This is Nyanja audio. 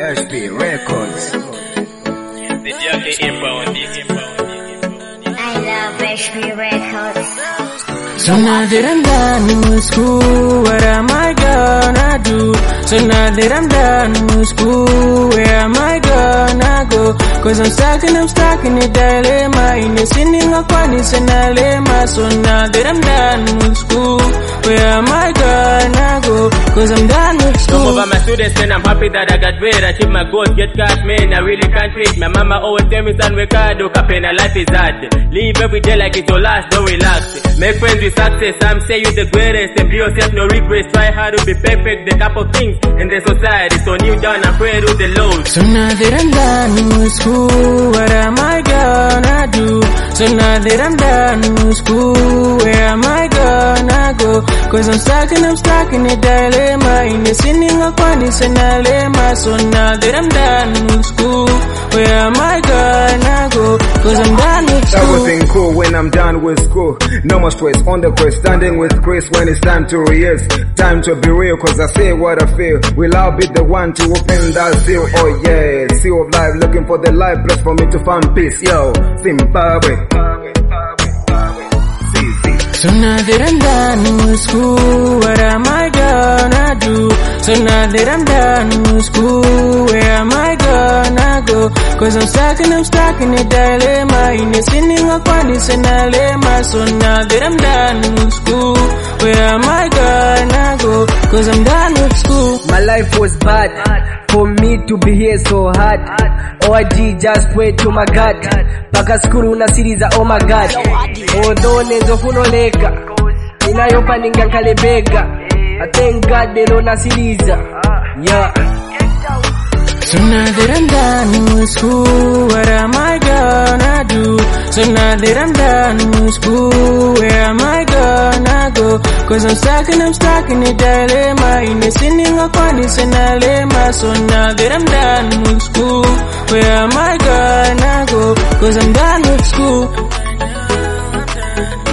HP Records. The dirty inbound. I love HP Records. So now that I'm done with school, what am I gonna do? So now that I'm done with school, where am I gonna go? Cause I'm stuck in a dilemma. In a sinning of fun is an dilemma. So now that I'm done with school, where am I gonna go? Cause I'm done with school. Over my students and I'm happy that I got grade. Achieve my goals, get cash, man, I really can't wait. My mama always tell me, son, wake up, kapena, life is hard. Live every day like it's your last, don't relax. Make friends with success, some say you the greatest. And be yourself, no regrets, try hard to be perfect. The couple things in the society, so kneel down and pray to the Lord. So now that I'm done with school, what am I gonna do? So now that I'm done with school, where am I gonna go? Cause I'm stuck in a dilemma. In a sinning of fun is an dilemma. So now that I'm done with school, where am I gonna go? Cause I'm done with school. Everything cool when I'm done with school. No more stress on the quest, standing with Chris when it's time to rehearse. Time to be real, cause I say what I feel. Will I be the one to open that seal? Oh yeah, seal of life, looking for the life blessed for me to find peace. Yo, Zimbabwe. So now that I'm done with school, what am I gonna do? So now that I'm done with school, where am I gonna go? Cause I'm stuck in a dilemma. In a sinning of fun is an dilemma. So now that I'm done with school, where am I gonna go? Cause I'm done with school. My life was bad, for me to be here so hard. Oh I did just pray to my God. Paka skuru na series oh my God. Although nezo funoleka, inayopa ningankale bega. I thank God they don't series. Yeah. So now that I'm done with school, what am I gonna do? So now that I'm done with school, where am I gonna go? Cause I'm stuck in a dilemma. In a sinning of fun is an dilemma. So now that I'm done with school, where am I gonna go? Cause I'm done with school.